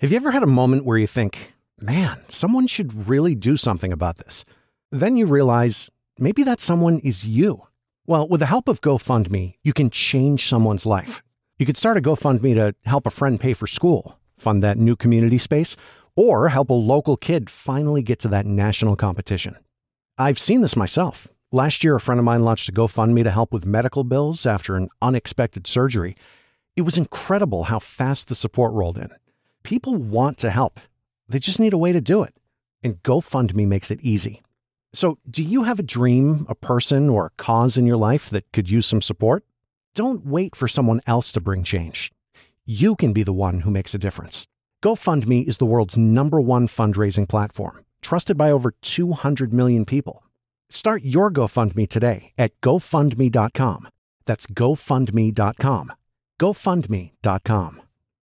Have you ever had a moment where you think, man, someone should really do something about this? Then you realize maybe that someone is you. Well, with the help of GoFundMe, you can change someone's life. You could start a GoFundMe to help a friend pay for school, fund that new community space, or help a local kid finally get to that national competition. I've seen this myself. Last year, a friend of mine launched a GoFundMe to help with medical bills after an unexpected surgery. It was incredible how fast the support rolled in. People want to help. They just need a way to do it. And GoFundMe makes it easy. So, do you have a dream, a person, or a cause in your life that could use some support? Don't wait for someone else to bring change. You can be the one who makes a difference. GoFundMe is the world's #1 fundraising platform, trusted by over 200 million people. Start your GoFundMe today at GoFundMe.com. That's GoFundMe.com. GoFundMe.com.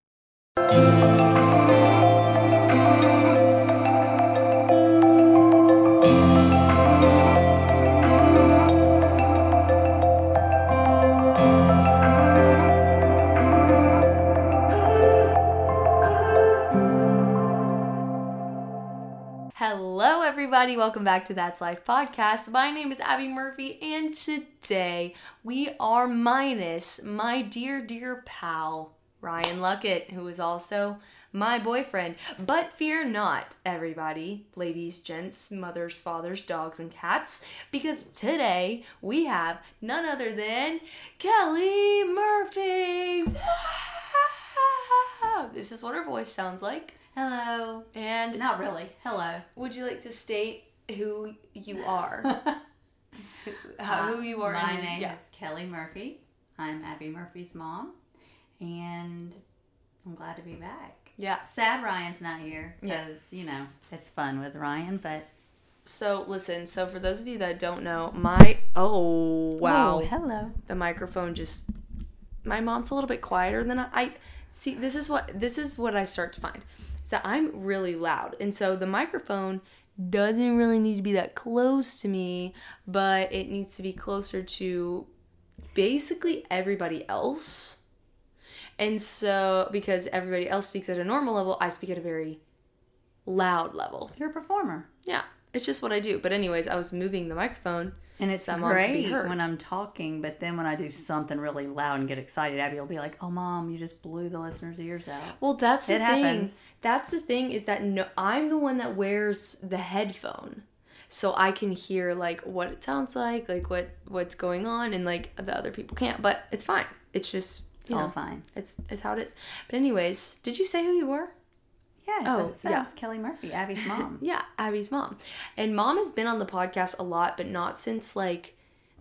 Hello everybody, welcome back to That's Life Podcast. My name is Abby Murphy and today we are minus my dear pal, Ryan Luckett, who is also my boyfriend. But fear not, everybody, ladies, gents, mothers, fathers, dogs, and cats, because today we have none other than Kelly Murphy. This is what her voice sounds like. Hello. And not really. Hello. Would you like to state who you are? Who you are? My name is Kelly Murphy. I'm Abby Murphy's mom. And I'm glad to be back. Yeah. Sad Ryan's not here. Because, it's fun with Ryan, but... So, listen. So, for those of you that don't know, Oh, wow. Oh, hello. The microphone just... My mom's a little bit quieter than I... See, this is what I start to find. That I'm really loud, and so the microphone doesn't really need to be that close to me, but it needs to be closer to basically everybody else. And so because everybody else speaks at a normal level, I speak at a very loud level. You're a performer. Yeah, it's just what I do. But anyways, I was moving the microphone. And it's great when I'm talking, but then when I do something really loud and get excited, Abby will be like, "Oh, Mom, you just blew the listeners' ears out." Well, that's the thing. Happens. That's the thing is that I'm the one that wears the headphone, so I can hear like what it sounds like what's going on, and like the other people can't. But it's fine. It's just it's all fine. It's how it is. But anyways, did you say who you were? Yeah, it's Kelly Murphy, Abby's mom. Yeah, Abby's mom. And Mom has been on the podcast a lot, but not since like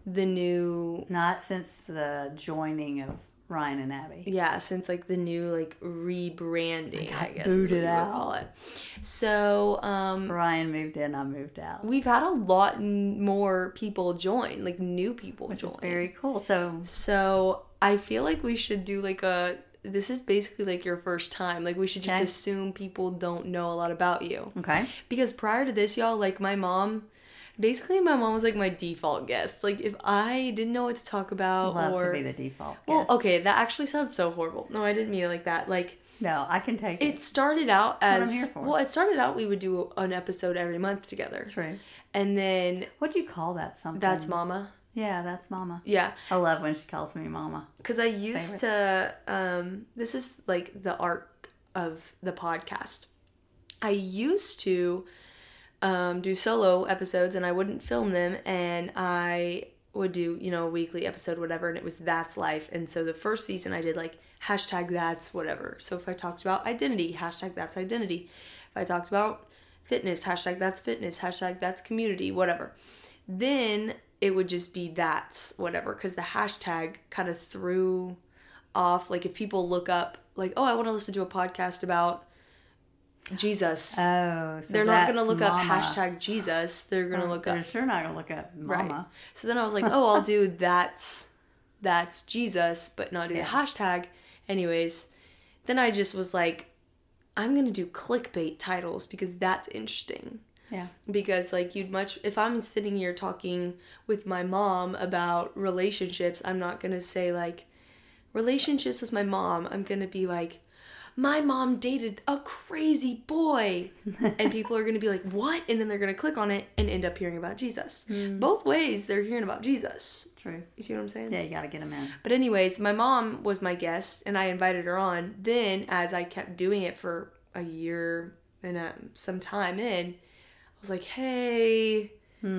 Not since the joining of Ryan and Abby. Yeah, since like the new like rebranding, I guess booted is what you out. would call it. So Ryan moved in, I moved out. We've had a lot more people join, like new people Which join. is very cool. So I feel like we should do like this is basically like your first time. Like we should just assume people don't know a lot about you. Okay. Because prior to this, y'all, like my mom was like my default guest. Like if I didn't know what to talk about to be the default guest. Well, okay, that actually sounds so horrible. No, I didn't mean it like that. Like no, I can take it. It started out That's what I'm here for. Well, it started out we would do an episode every month together. True. And then what do you call that? Something? That's Mama. Yeah, that's Mama. Yeah. I love when she calls me Mama. Because I used to, this is like the arc of the podcast. I used to do solo episodes and I wouldn't film them and I would do, a weekly episode, whatever, and it was That's Life. And so the first season I did like #that's whatever. So if I talked about identity, #that's identity. If I talked about fitness, #that's fitness, #that's community, whatever. Then it would just be that's whatever, because the hashtag kind of threw off, like if people look up, like, oh, I want to listen to a podcast about Jesus. Oh, so they're not going to look Mama. up #Jesus. They're going to look up. They're sure not going to look up Mama. Right. So then I was like, oh, I'll do that's Jesus, but not do the hashtag. Anyways, then I just was like, I'm going to do clickbait titles because that's interesting. Yeah. Because like if I'm sitting here talking with my mom about relationships, I'm not going to say like relationships with my mom. I'm going to be like, my mom dated a crazy boy. And people are going to be like, what? And then they're going to click on it and end up hearing about Jesus. Both ways, they're hearing about Jesus. True. You see what I'm saying? Yeah, you got to get them in. But anyways, my mom was my guest, and I invited her on. Then, as I kept doing it for a year and some time in, I was like, hey,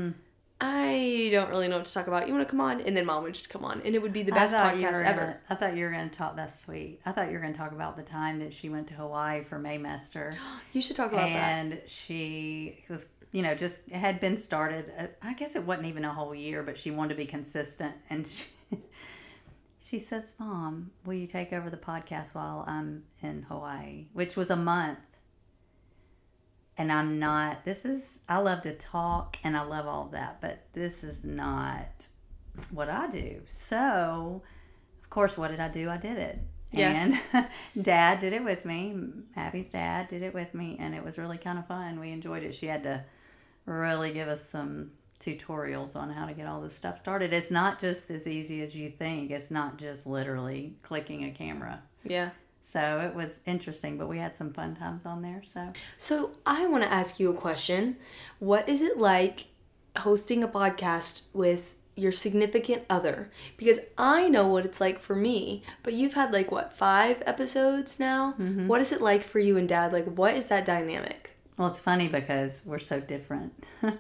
I don't really know what to talk about. You want to come on? And then Mom would just come on, and it would be the best podcast ever. I thought you were going to talk. That's sweet. I thought you were going to talk about the time that she went to Hawaii for Maymester. You should talk about that. And she was, just had been started. I guess it wasn't even a whole year, but she wanted to be consistent. And she says, Mom, will you take over the podcast while I'm in Hawaii? Which was a month. And I'm not, I love to talk and I love all of that, but this is not what I do. So, of course, what did I do? I did it. Yeah. And Dad did it with me. Abby's dad did it with me, and it was really kind of fun. We enjoyed it. She had to really give us some tutorials on how to get all this stuff started. It's not just as easy as you think. It's not just literally clicking a camera. Yeah. So it was interesting, but we had some fun times on there. So I want to ask you a question. What is it like hosting a podcast with your significant other? Because I know what it's like for me, but you've had 5 episodes now? Mm-hmm. What is it like for you and Dad? What is that dynamic? Well, it's funny because we're so different.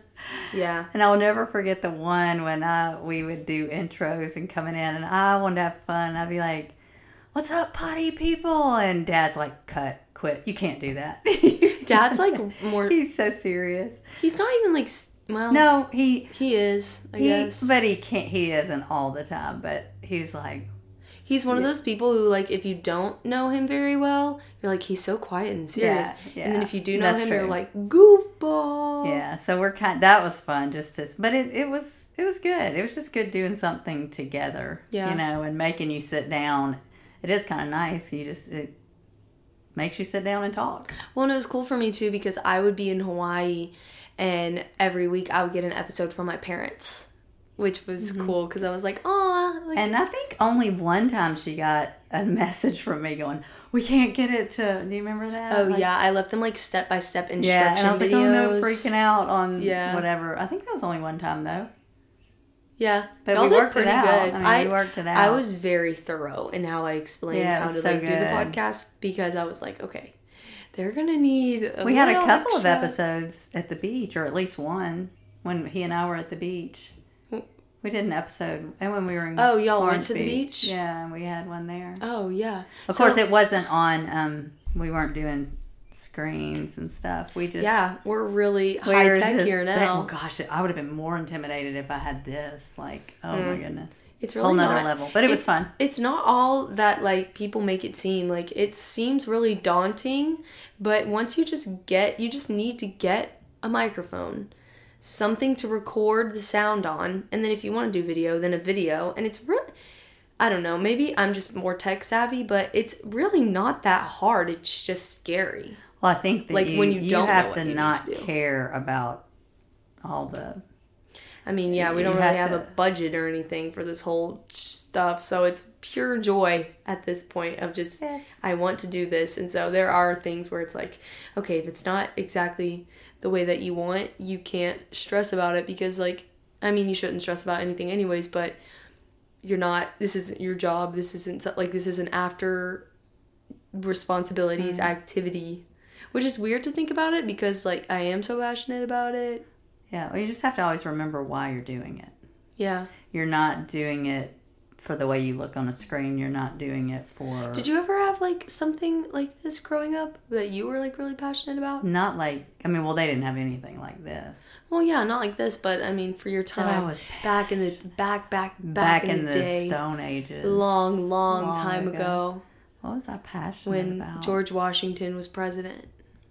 Yeah. And I'll never forget the one when we would do intros and coming in, and I wanted to have fun. I'd be like, what's up, potty people? And Dad's like, quit. You can't do that. Dad's more... He's so serious. He's not even well... No, he is, I guess. But he can't, he isn't all the time, but he's like... He's one of those people who, if you don't know him very well, you're like, he's so quiet and serious. Yeah. And then if you do know him, you're like, goofball. Yeah, so we're that was fun but it was good. It was just good doing something together, and making you sit down. It is kind of nice. It makes you sit down and talk. Well, and it was cool for me, too, because I would be in Hawaii, and every week I would get an episode from my parents, which was cool, because I was like, aw. And I think only one time she got a message from me going, we can't get it to... Do you remember that? Oh, yeah. I left them, step-by-step instruction videos. Yeah, and I was like, oh, no, freaking out on whatever. I think that was only one time, though. Yeah, but we worked it out. We worked it out. I was very thorough in how I explained how to do the podcast, because I was like, okay, they're gonna need. We had a couple of episodes at the beach, or at least one when he and I were at the beach. We did an episode, and when we were in y'all Orange went to the beach. Yeah, and we had one there. Oh yeah. Of course, it wasn't on. We weren't doing screens and stuff. We're really high tech here now. Gosh, I would have been more intimidated if I had this. My goodness, it's really whole nother level. But it was fun. It's not all that people make it seem. It seems really daunting, but once you just need to get a microphone, something to record the sound on, and then if you want to do video, then a video. And it's really, I don't know, maybe I'm just more tech savvy, but it's really not that hard. It's just scary. Well, I think that when you don't have to not care about all the... I mean, yeah, we don't really have a budget or anything for this whole stuff, so it's pure joy at this point of just, I want to do this. And so there are things where it's like, okay, if it's not exactly the way that you want, you can't stress about it, because, you shouldn't stress about anything anyways, but this isn't your job, this isn't, this is an after responsibilities activity, which is weird to think about it, because, I am so passionate about it. Yeah, well, you just have to always remember why you're doing it. Yeah. You're not doing it for the way you look on a screen. You're not doing it for... Did you ever have, something like this growing up that you were, really passionate about? Not they didn't have anything like this. Well, yeah, not like this, but, for your time, I was back in the day. Stone Ages. Long time ago. What was I passionate about? When George Washington was president.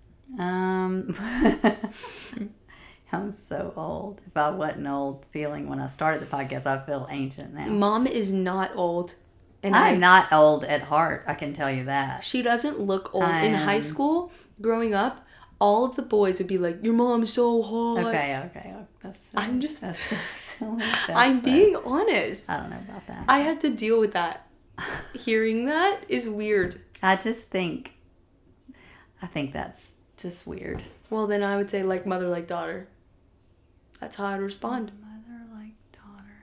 I'm so old. If I wasn't old feeling when I started the podcast, I feel ancient now. Mom is not old. And I'm not old at heart, I can tell you that. She doesn't look old. In high school, growing up, all of the boys would be like, your mom's so hot. Okay. That's so silly. I'm being honest. I don't know about that. I had to deal with that. Hearing that is weird. I just think I think that's just weird. Well, then I would say like mother, like daughter. That's how I'd respond. Mother like daughter.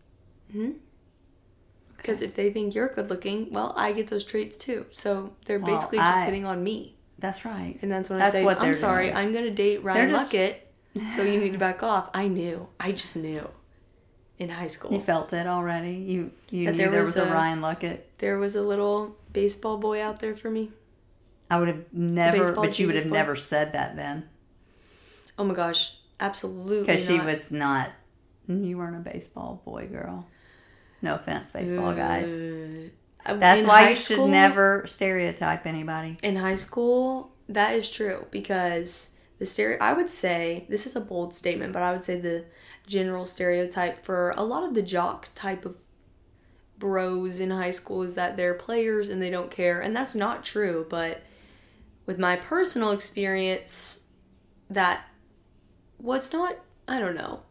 Because if they think you're good looking, well, I get those traits too. So they're Well, basically just sitting on me. That's right. And that's when I That's say, what I'm they're sorry, doing. I'm going to date Ryan just- Luckett, so you need to back off. I knew. I just knew. In high school. You felt it already. You knew That there there was was a a- Ryan Luckett. There was a little baseball boy out there for me. I would have never, baseball but you would Jesus have boy? never said that then. Oh my gosh. Absolutely Because she not. was not, you weren't a baseball boy girl. No offense, baseball guys. That's In why high you should school- never stereotype anybody. In high school, that is true because I would say, this is a bold statement, but I would say the general stereotype for a lot of the jock type of bros in high school is that they're players and they don't care. And that's not true, but with my personal experience, that was not, I don't know.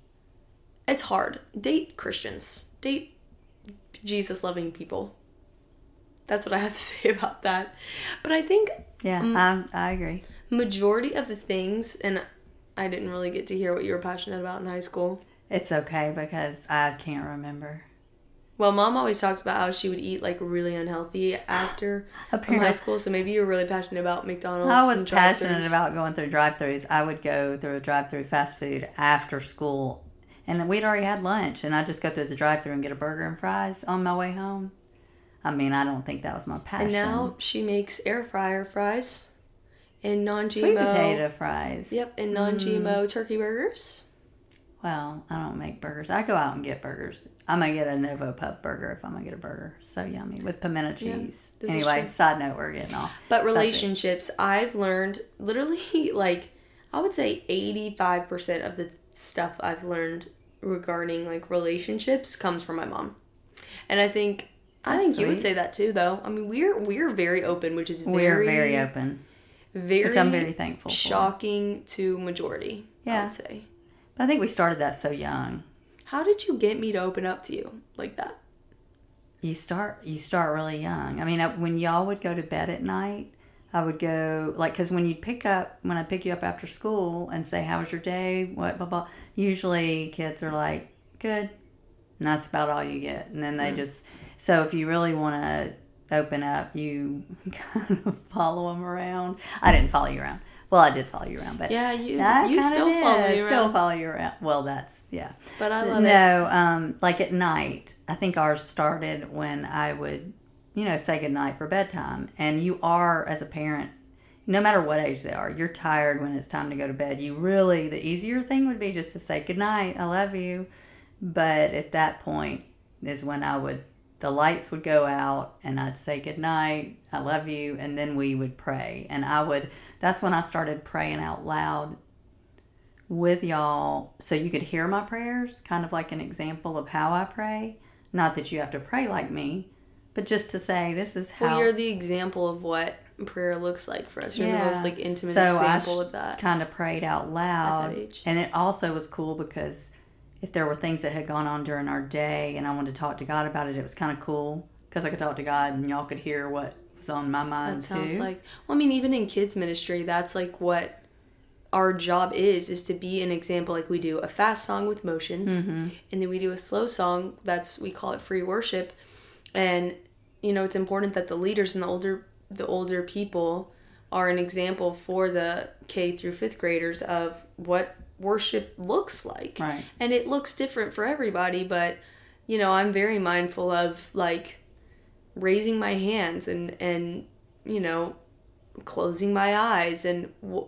It's hard. Date Christians. Date Jesus-loving people. That's what I have to say about that. But I think Yeah, I agree. majority of the things, and I didn't really get to hear what you were passionate about in high school. It's okay because I can't remember. Well, Mom always talks about how she would eat like really unhealthy after from Apparently. high school. So maybe you're really passionate about McDonald's. I was and passionate drive-thrus. about going through drive-thrus. I would go through a drive-thru fast food after school. And we'd already had lunch. And I'd just go through the drive-thru and get a burger and fries on my way home. I mean, I don't think that was my passion. And now she makes air fryer fries and non-GMO. Sweet potato fries. Yep, and non-GMO turkey burgers. Well, I don't make burgers. I go out and get burgers. I'm going to get a Novo Pup burger if I'm going to get a burger. So yummy. With pimento cheese. this is Anyway, true. side note, we're getting off. But subject. relationships, I've learned literally like, I would say 85% of the stuff I've learned regarding like relationships comes from my mom. And I think you would sweet. say that too, though. I mean, we're very open, which is We're very open. very Which I'm very thankful for. shocking to majority, I Yeah. would say. But I think we started that so young. How did you get me to open up to you like that? You start really young. I mean, when y'all would go to bed at night, I would go, like, because when I pick you up after school and say, how was your day? What, blah, blah. Usually kids are like, good. And that's about all you get. And then they so if you really want to open up, you kind of follow them around. I didn't follow you around. Well, I did follow you around, but Yeah, you kinda still did. follow me Still around. follow you around. Well, that's, yeah. But I love it. No, like at night, I think ours started when I would, say goodnight for bedtime. And you are, as a parent, no matter what age they are, you're tired when it's time to go to bed. The easier thing would be just to say goodnight, I love you. But at that point is when the lights would go out and I'd say goodnight, I love you, and then we would pray. And that's when I started praying out loud with y'all so you could hear my prayers, kind of like an example of how I pray. Not that you have to pray like me, but just to say this is how. Well, you're the example of what prayer looks like for us. You're the most like intimate So example of that. kind of prayed out loud. At that age. And it also was cool because if there were things that had gone on during our day and I wanted to talk to God about it, it was kind of cool because I could talk to God and y'all could hear what was on my mind That sounds too. like, well, I mean, even in kids ministry, that's like what our job is to be an example. Like we do a fast song with motions, and then we do a slow song. We call it free worship. And, it's important that the leaders and the older people are an example for the K through 5th graders of what worship looks like. Right. And it looks different for everybody, but, I'm very mindful of like raising my hands and closing my eyes and,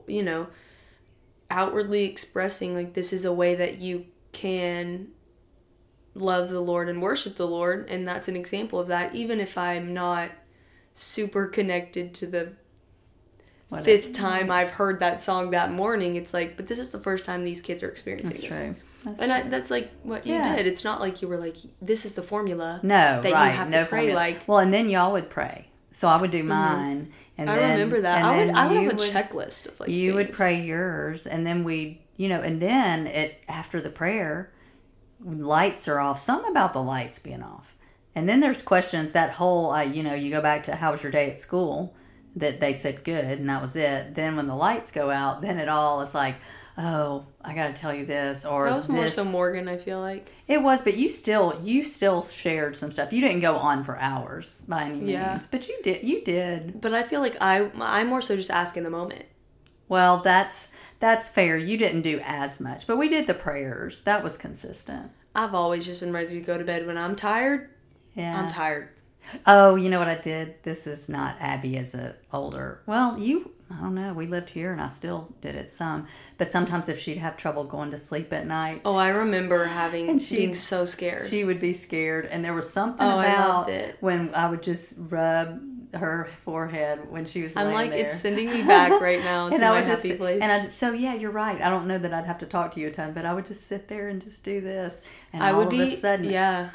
outwardly expressing like this is a way that you can love the Lord and worship the Lord. And that's an example of that. Even if I'm not super connected to the fifth time I've heard that song that morning, it's like, but this is the first time these kids are experiencing That's this. true. That's That's like what you did. It's not like you were like, this is the formula No, that right. you have no to pray formula. like. Well, and then y'all would pray. So I would do mine. And I then, remember that. and I would then have you a checklist of like You would things. pray yours, and then and then after the prayer, lights are off. Something about the lights being off. And then there's questions, that whole, you go back to how was your day at school? that they said good, and that was it. Then when the lights go out, then it all is like, oh, I got to tell you this, or That was more this. so Morgan, I feel like. It was, but you still shared some stuff. You didn't go on for hours by any means, but you did. But I feel like I'm more so just asking the moment. Well, that's fair. You didn't do as much, but we did the prayers. That was consistent. I've always just been ready to go to bed when I'm tired. Yeah, I'm tired. Oh, you know what I did? This is not Abby as a older. Well, I don't know. We lived here and I still did it some. But sometimes if she'd have trouble going to sleep at night. Oh, I remember being so scared. She would be scared. And there was something I about loved it. when I would just rub her forehead when she was laying I'm like, there. it's sending me back right now to my happy place. And so yeah, you're right. I don't know that I'd have to talk to you a ton, but I would just sit there and just do this. And I all would of be, a sudden, yeah.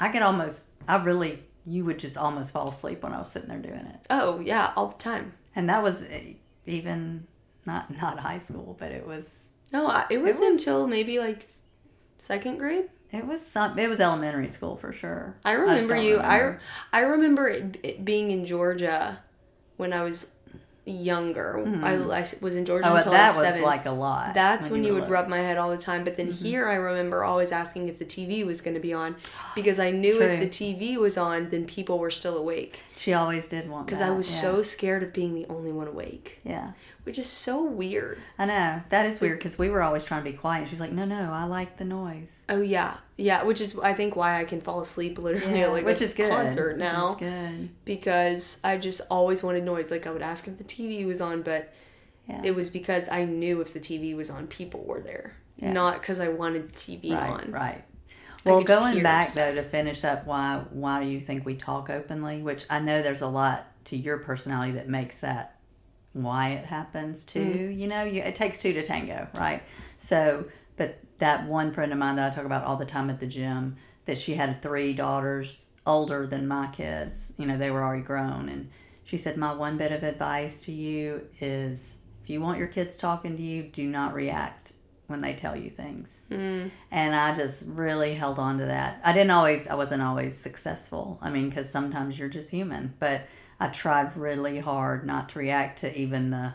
you would just almost fall asleep when I was sitting there doing it. Oh, yeah, all the time. And that was even not high school, but it was. No, it was until maybe like second grade. It was elementary school for sure. I remember I remember it being in Georgia when I was younger. Mm-hmm. I was in Georgia until I was 7. That was like a lot. That's when you would rub my head all the time. But then here I remember always asking if the TV was going to be on because I knew if the TV was on, then people were still awake. She always did want that. Because I was so scared of being the only one awake. Yeah. Which is so weird. I know. That is weird because we were always trying to be quiet. She's like, no, I like the noise. Oh, yeah. Yeah, which is, I think, why I can fall asleep literally at like a concert now. Which is good. Because I just always wanted noise. Like, I would ask if the TV was on, but it was because I knew if the TV was on, people were there. Yeah. Not because I wanted the TV on. Right. Well, going back, though, to finish up, why do you think we talk openly? Which I know there's a lot to your personality that makes that why it happens, too. Mm. You know, it takes two to tango, right? So, but that one friend of mine that I talk about all the time at the gym, that she had 3 daughters older than my kids. You know, they were already grown. And she said, my one bit of advice to you is if you want your kids talking to you, do not react when they tell you things. Mm. And I just really held on to that. I wasn't always successful. I mean, because sometimes you're just human. But I tried really hard not to react to even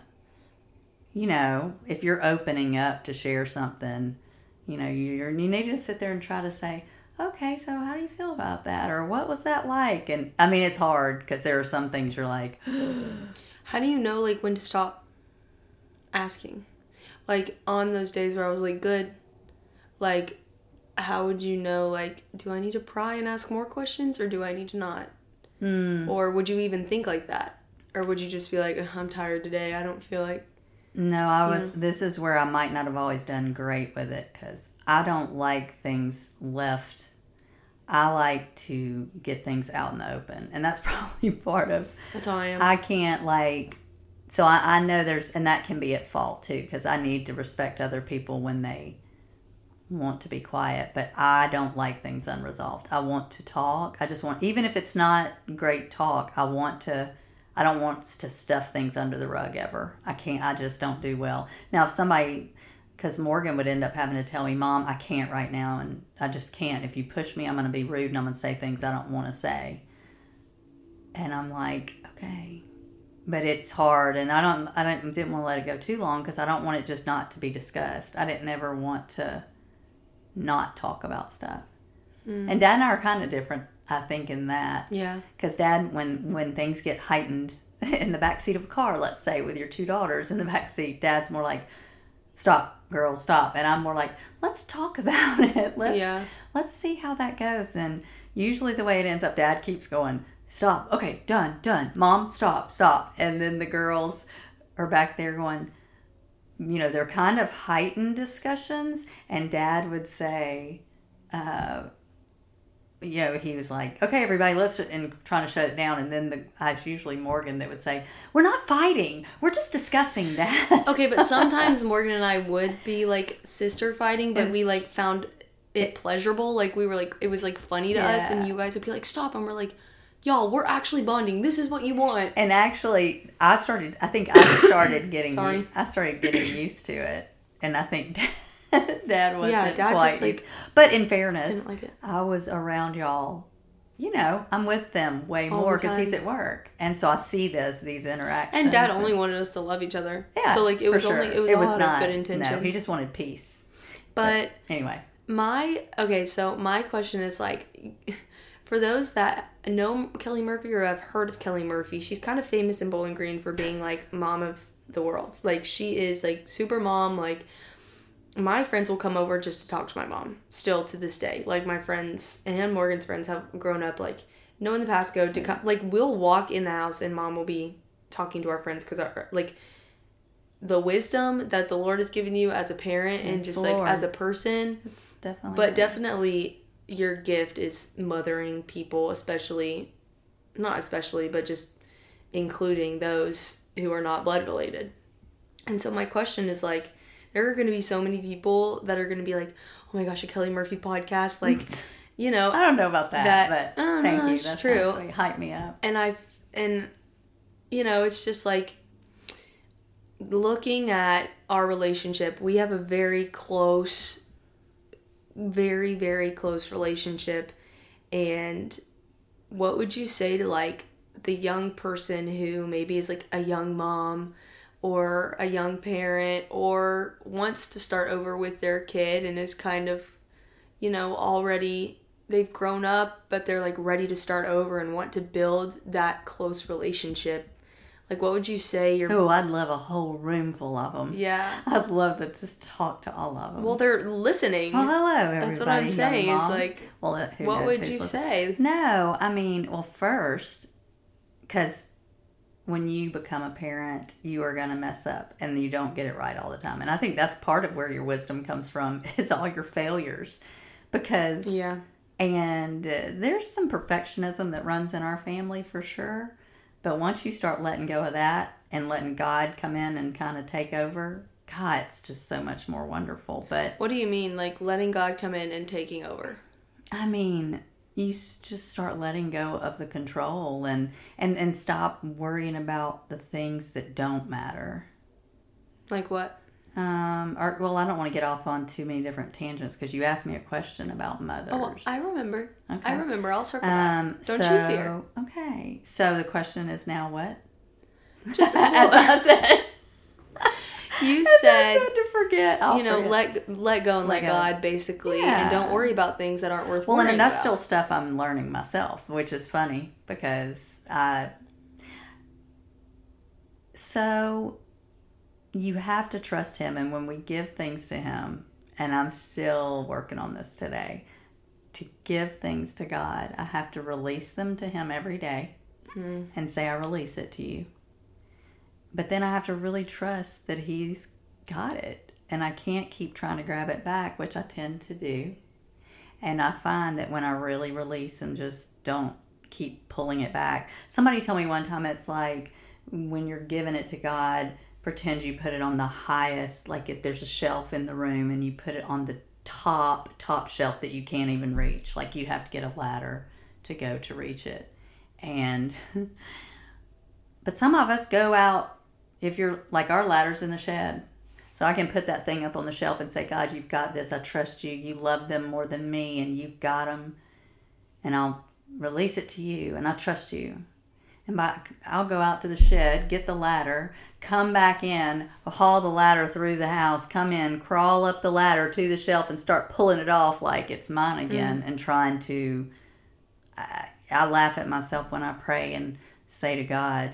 if you're opening up to share something, you need to sit there and try to say, okay, so how do you feel about that? Or what was that like? And I mean, it's hard because there are some things you're like, how do you know like when to stop asking? Like on those days where I was like, good, like, how would you know, like, do I need to pry and ask more questions or do I need to not? Mm. Or would you even think like that? Or would you just be like, I'm tired today, I don't feel like... No, this is where I might not have always done great with it because I don't like things left. I like to get things out in the open. And that's probably part of... That's how I am. I can't So I know and that can be at fault too because I need to respect other people when they want to be quiet. But I don't like things unresolved. I want to talk. I just want, even if it's not great talk, I don't want to stuff things under the rug ever. I just don't do well. Now, if somebody, because Morgan would end up having to tell me, Mom, I can't right now, and I just can't. If you push me, I'm going to be rude, and I'm going to say things I don't want to say. And I'm like, okay. But it's hard, and I didn't want to let it go too long, because I don't want it just not to be discussed. I didn't ever want to not talk about stuff. Mm. And Dad and I are kind of different, I think, in that. Yeah. Because Dad, when things get heightened in the backseat of a car, let's say, with your 2 daughters in the backseat, Dad's more like, stop, girl, stop. And I'm more like, let's talk about it. Let's see how that goes. And usually the way it ends up, Dad keeps going, stop. Okay, done. Mom, stop. And then the girls are back there going, they're kind of heightened discussions. And Dad would say, he was like, okay, everybody, and trying to shut it down. And then it's usually Morgan that would say, we're not fighting. We're just discussing that. Okay, but sometimes Morgan and I would be like sister fighting, but we like found it pleasurable. Like we were like, it was like funny to us. And you guys would be like, stop. And we're like, y'all, we're actually bonding. This is what you want. And actually, I started getting used to it. And I think Dad wasn't Dad quite just like, but in fairness, didn't like it. I was around y'all I'm with them way All the more because he's time. at work, and so I see these interactions. And Dad only wanted us to love each other. Yeah, So like it for was sure. only it was all out not of good intentions. No, he just wanted peace. But anyway, so my question is like, for those that know Kelly Murphy or have heard of Kelly Murphy, she's kind of famous in Bowling Green for being like mom of the world. Like she is like super mom. Like my friends will come over just to talk to my mom still to this day. Like my friends and Morgan's friends have grown up like knowing the passcode to come. Like we'll walk in the house and mom will be talking to our friends because like the wisdom that the Lord has given you as a parent and just like as a person. It's definitely. But definitely your gift is mothering people, not especially, but just including those who are not blood related. And so my question is like, there are going to be so many people that are going to be like, oh my gosh, a Kelly Murphy podcast. Like, I don't know about that, but thank you. That's true. Nice. Hype me up. And it's just like looking at our relationship, we have a very close, very, very close relationship. And what would you say to like the young person who maybe is like a young mom or a young parent or wants to start over with their kid and is kind of, already they've grown up, but they're like ready to start over and want to build that close relationship? Like, what would you say? I'd love a whole room full of them. Yeah. I'd love to just talk to all of them. Well, they're listening. Well, hello, everybody. That's what I'm saying. Is like, what would you say? No, I mean, well, first, because when you become a parent, you are going to mess up and you don't get it right all the time. And I think that's part of where your wisdom comes from is all your failures. Because, yeah. And there's some perfectionism that runs in our family for sure. But once you start letting go of that and letting God come in and kind of take over, God, it's just so much more wonderful. But what do you mean, like letting God come in and taking over? I mean, you just start letting go of the control and stop worrying about the things that don't matter. Like what? I don't want to get off on too many different tangents because you asked me a question about mothers. Oh, I remember. Okay. I remember. I'll circle back. Don't you fear. Okay. So the question is now what? Just as I said. You as said I said to forget. Let go and let God, basically, and don't worry about things that aren't worth worrying and that's about. still stuff I'm learning myself, which is funny because So you have to trust Him, and when we give things to Him, and I'm still working on this today, to give things to God, I have to release them to Him every day and say, I release it to you. But then I have to really trust that He's got it, and I can't keep trying to grab it back, which I tend to do. And I find that when I really release and just don't keep pulling it back. Somebody told me one time it's like when you're giving it to God, pretend you put it on the highest, like if there's a shelf in the room and you put it on the top shelf that you can't even reach. Like you have to get a ladder to go to reach it. And but some of us go out, if you're like our ladder's in the shed. So I can put that thing up on the shelf and say, God, you've got this. I trust you. You love them more than me and you've got them. And I'll release it to you and I trust you. And I'll go out to the shed, get the ladder, come back in, haul the ladder through the house, come in, crawl up the ladder to the shelf and start pulling it off like it's mine again and trying to... I laugh at myself when I pray and say to God,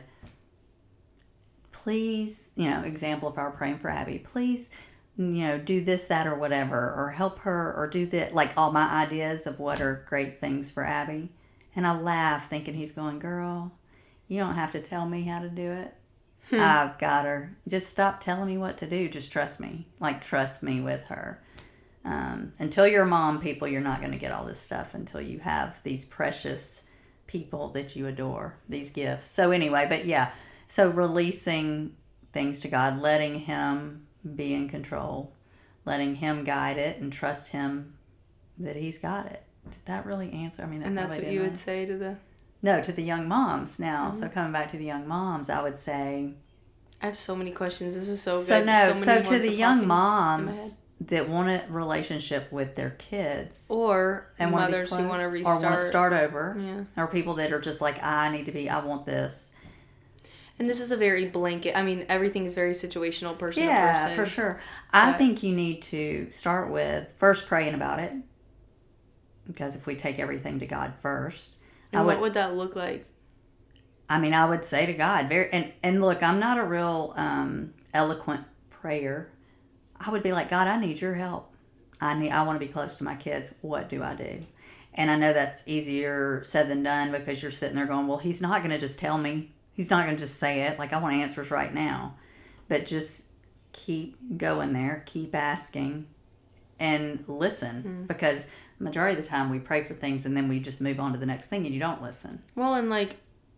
please, example if I were praying for Abby, please, do this, that, or whatever, or help her, or do that, like all my ideas of what are great things for Abby. And I laugh thinking He's going, girl, you don't have to tell me how to do it. I've got her. Just stop telling me what to do. Just trust me. Like, trust me with her. Until you're a mom, people, you're not going to get all this stuff until you have these precious people that you adore, these gifts. So anyway, but yeah. So releasing things to God, letting Him be in control, letting Him guide it, and trust Him that He's got it. Did that really answer? I mean, and that's what you would say to the... No, to the young moms now. Mm-hmm. So coming back to the young moms, I would say... I have so many questions. This is so good. So to the young moms that want a relationship with their kids. Or And mothers who want to restart. Or want to start over. Yeah. Or people that are just like, I want this. And this is a very blanket, I mean, everything is very situational, person to person. Yeah, for sure. I think you need to start with first praying about it. Because if we take everything to God first. And what would that look like? I mean, I would say to God, and look, I'm not a real eloquent prayer. I would be like, God, I need your help. I want to be close to my kids. What do I do? And I know that's easier said than done because you're sitting there going, well, he's not going to just tell me. He's not going to just say it. Like, I want answers right now. But just keep going there. Keep asking. And listen. Because majority of the time we pray for things and then we just move on to the next thing and you don't listen. Well, and like,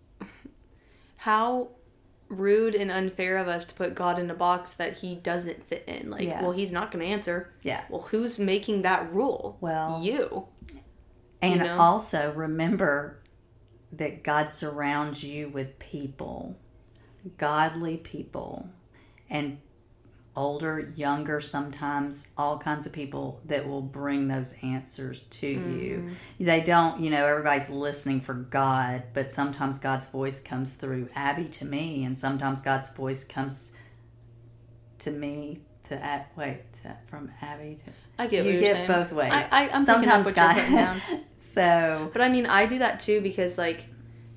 how rude and unfair of us to put God in a box that he doesn't fit in. Like, well, he's not going to answer. Yeah. Well, who's making that rule? Well, you. And also remember that God surrounds you with people, godly people, and older, younger, sometimes all kinds of people that will bring those answers to you. They don't, everybody's listening for God, but sometimes God's voice comes through Abby to me, and sometimes God's voice comes to me from Abby to... I get what you're saying. You get both ways. I'm sometimes picking up what you're putting down. So... But I mean, I do that too because, like,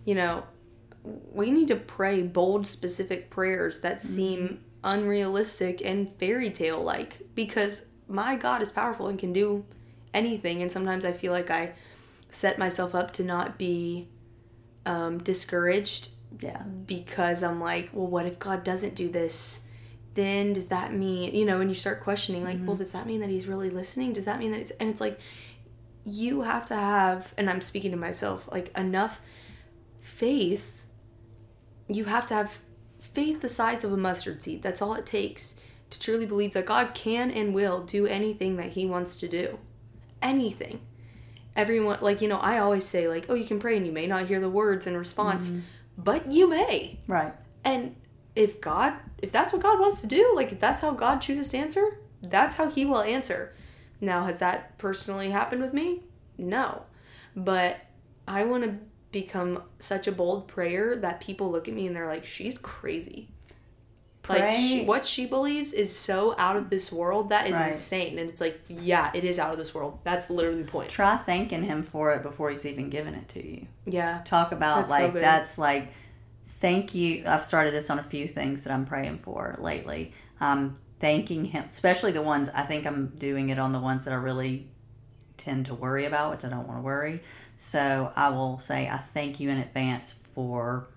we need to pray bold, specific prayers that seem unrealistic and fairy tale like, because my God is powerful and can do anything. And sometimes I feel like I set myself up to not be discouraged. Yeah. Because I'm like, well, what if God doesn't do this? Then does that mean, and you start questioning, like, well, does that mean that he's really listening? Does that mean that and it's like, you have to have, and I'm speaking to myself, like, enough faith. You have to have faith the size of a mustard seed. That's all it takes to truly believe that God can and will do anything that he wants to do. Anything. Everyone, like, I always say, like, oh, you can pray and you may not hear the words in response, but you may. Right. And if that's what God wants to do, like, if that's how God chooses to answer, that's how he will answer. Now, has that personally happened with me? No. But I want to become such a bold prayer that people look at me and they're like, she's crazy. Like, what she believes is so out of this world. That is insane. And it's like, yeah, it is out of this world. That's literally the point. Try thanking him for it before he's even given it to you. Yeah. Talk about, that's like, thank you. I've started this on a few things that I'm praying for lately. Thanking him, especially the ones, I think I'm doing it on the ones that I really tend to worry about, which I don't want to worry. So I will say, I thank you in advance for,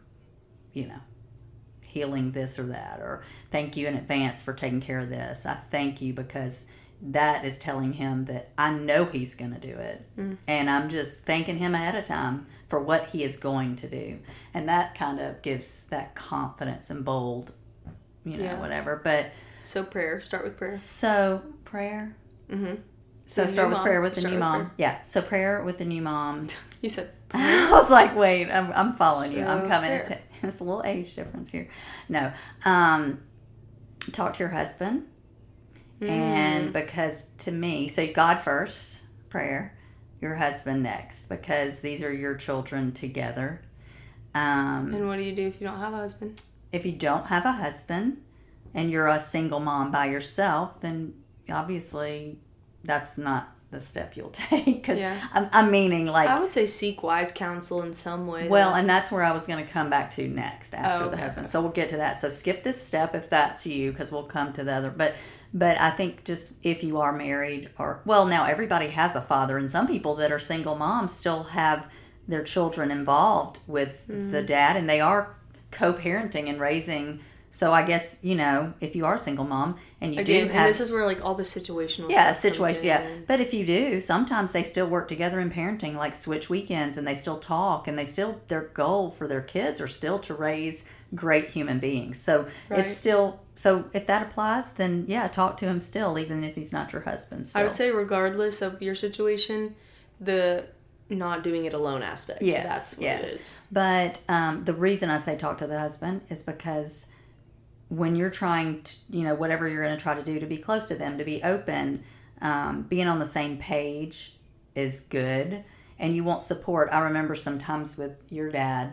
healing this or that, or thank you in advance for taking care of this. I thank you because that is telling him that I know he's going to do it. And I'm just thanking him ahead of time for what he is going to do. And that kind of gives that confidence and bold, whatever. But so prayer, start with prayer. So prayer. So start with prayer with the new mom. Yeah. So prayer with the new mom. You said prayer. I was like, wait, I'm following you. I'm coming. Prayer. There's a little age difference here. No. Talk to your husband. And because to me, so God first, prayer, your husband next, because these are your children together. And what do you do if you don't have a husband? If you don't have a husband and you're a single mom by yourself, then obviously that's not the step you'll take. Cause I'm meaning, like, I would say seek wise counsel in some way. Well, and that's where I was going to come back to next after the husband. So we'll get to that. So skip this step if that's you, because we'll come to the other. But I think just if you are married, now everybody has a father, and some people that are single moms still have their children involved with the dad, and they are co-parenting and raising. So I guess, if you are a single mom and you do have... And this is where, like, all the situational But if you do, sometimes they still work together in parenting, like switch weekends, and they still talk, and their goal for their kids are still to raise great human beings. So it's still... So if that applies, then, talk to him still, even if he's not your husband still. I would say regardless of your situation, the not doing it alone aspect. That's what it is. But the reason I say talk to the husband is because... when you're trying to, whatever you're going to try to do to be close to them, to be open, being on the same page is good. And you want support. I remember sometimes with your dad,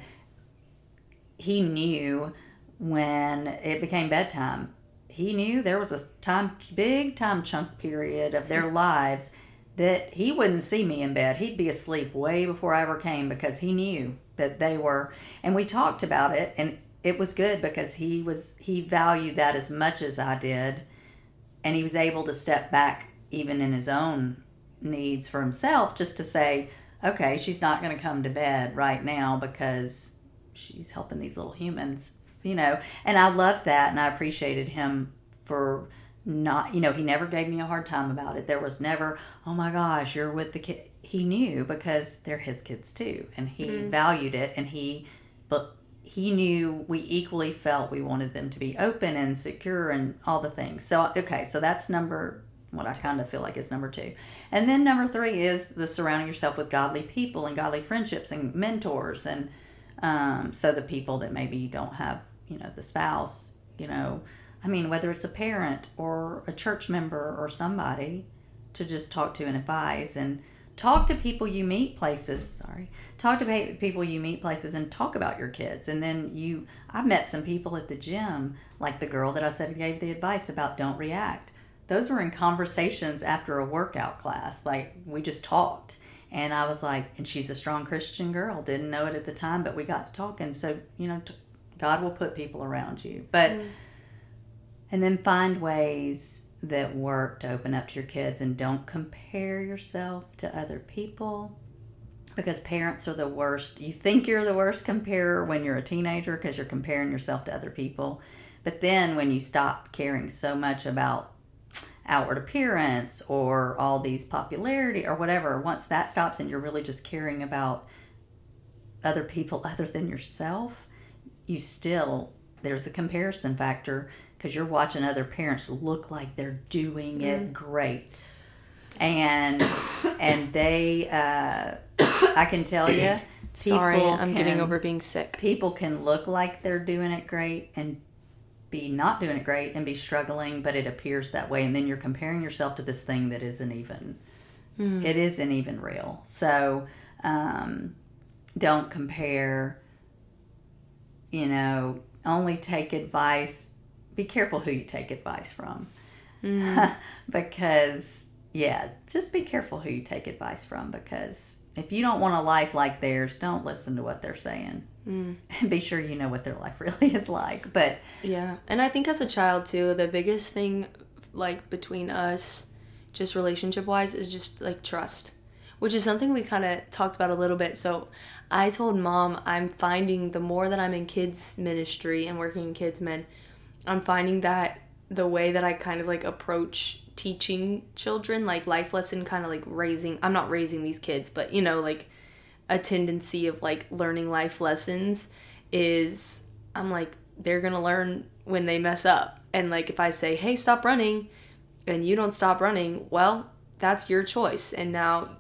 he knew when it became bedtime. He knew there was a big time chunk period of their lives that he wouldn't see me in bed. He'd be asleep way before I ever came because he knew that they were. And we talked about it, and it was good because he valued that as much as I did, and he was able to step back even in his own needs for himself, just to say, okay, she's not going to come to bed right now because she's helping these little humans, and I loved that, and I appreciated him for not, he never gave me a hard time about it. There was never, oh my gosh, you're with the kid. He knew because they're his kids too, and he valued it, and but he knew we equally felt we wanted them to be open and secure and all the things. So, okay, so that's what I kind of feel like is number 2. And then number 3 is the surrounding yourself with godly people and godly friendships and mentors. And so the people that maybe you don't have, the spouse, whether it's a parent or a church member or somebody to just talk to and advise, and talk to people you meet places. Talk to people you meet places and talk about your kids. And then I've met some people at the gym, like the girl that I said gave the advice about don't react. Those were in conversations after a workout class. Like, we just talked. And I was like, and she's a strong Christian girl. Didn't know it at the time, but we got to talking. So, God will put people around you. But, and then find ways that work to open up to your kids, and don't compare yourself to other people, because parents are the worst. You think you're the worst comparer when you're a teenager because you're comparing yourself to other people. But then when you stop caring so much about outward appearance or all these popularity or whatever, once that stops and you're really just caring about other people other than yourself, there's a comparison factor, because you're watching other parents look like they're doing it great, and they I can tell you, sorry, I'm getting over being sick. People can look like they're doing it great and be not doing it great and be struggling, but it appears that way, and then you're comparing yourself to this thing that isn't even it isn't even real. So don't compare. Only take advice. Be careful who you take advice from. Because just be careful who you take advice from, because if you don't want a life like theirs, don't listen to what they're saying. And be sure you know what their life really is like. But yeah, and I think as a child too, the biggest thing like between us, just relationship wise, is just like trust, which is something we kind of talked about a little bit. So I told Mom, I'm finding the more that I'm in kids ministry and working in kids men, I'm finding that the way that I kind of like approach teaching children, like life lesson, kind of like I'm not raising these kids, but like a tendency of like learning life lessons is, I'm like, they're gonna learn when they mess up. And like if I say, hey, stop running, and you don't stop running, well, that's your choice. And now,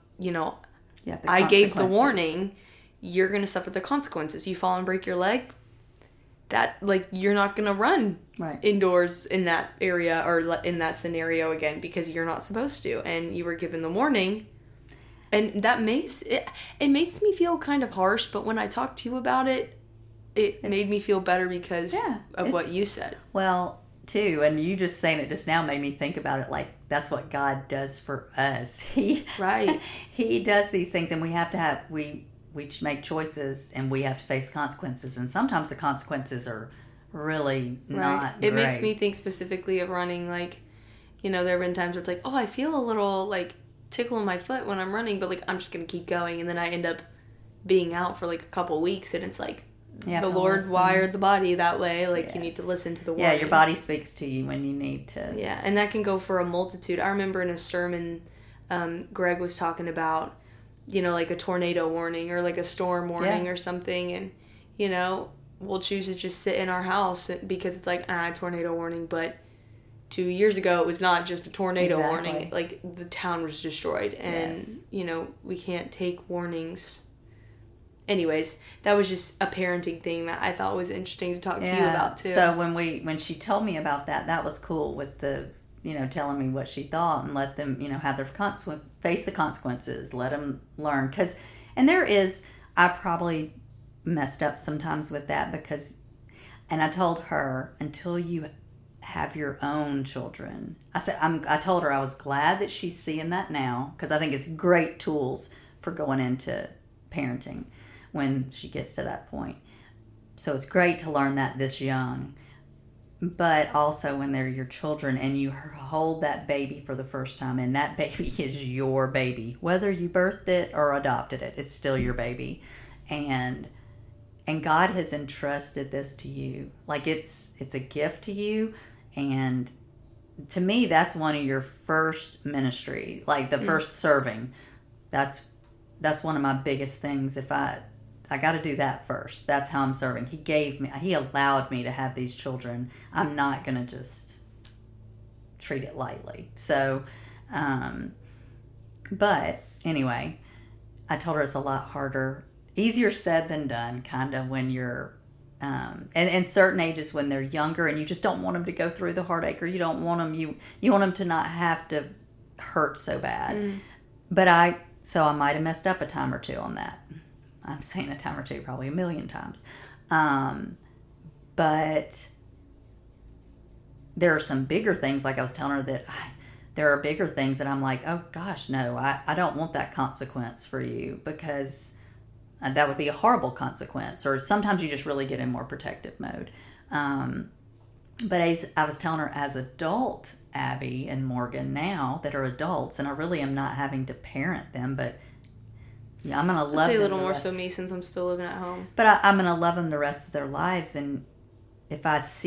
I gave the warning, you're gonna suffer the consequences. You fall and break your leg, that like you're not gonna run indoors in that area or in that scenario again, because you're not supposed to, and you were given the warning. And that makes it makes me feel kind of harsh, but when I talk to you about it, it made me feel better because of what you said. Well, too, and you just saying it just now made me think about it, like that's what God does for us. He does these things, and we have to we make choices, and we have to face consequences, and sometimes the consequences are really not great. It makes me think specifically of running, like, there have been times where it's like, oh, I feel a little like tickle in my foot when I'm running, but like I'm just gonna keep going, and then I end up being out for like a couple weeks, and it's like the Lord wired the body that way, like you need to listen to the warning. Yeah, your body speaks to you when you need to. Yeah, and that can go for a multitude. I remember in a sermon Greg was talking about, like a tornado warning or like a storm warning or something, and we'll choose to just sit in our house because it's like tornado warning, but 2 years ago it was not just a tornado warning, like the town was destroyed, and we can't take warnings anyways, that was just a parenting thing that I thought was interesting to talk to you about too. So when she told me about that, that was cool with the, telling me what she thought and let them, have their face the consequences, let them learn. I probably messed up sometimes with that and I told her, until you have your own children, I told her I was glad that she's seeing that now, because I think it's great tools for going into parenting when she gets to that point. So it's great to learn that this young, but also when they're your children and you hold that baby for the first time, and that baby is your baby, whether you birthed it or adopted it, it's still your baby. And God has entrusted this to you. Like it's a gift to you. And to me, that's one of your first ministry, like the first serving. That's one of my biggest things. If I got to do that first. That's how I'm serving. He allowed me to have these children. I'm not going to just treat it lightly. So, but anyway, I told her it's a lot harder, easier said than done, kind of when you're, and certain ages when they're younger and you just don't want them to go through the heartache, or you don't want them, you want them to not have to hurt so bad. But so I might have messed up a time or two on that. I'm saying a time or two, probably a million times. But there are some bigger things, like I was telling her there are bigger things that I'm like, oh gosh, no, I don't want that consequence for you, because that would be a horrible consequence. Or sometimes you just really get in more protective mode. But as I was telling her, as adult Abby and Morgan now that are adults, and I really am not having to parent them, but yeah, I'm going to love them. I'd say a little more so me, since I'm still living at home. But I'm going to love them the rest of their lives. And just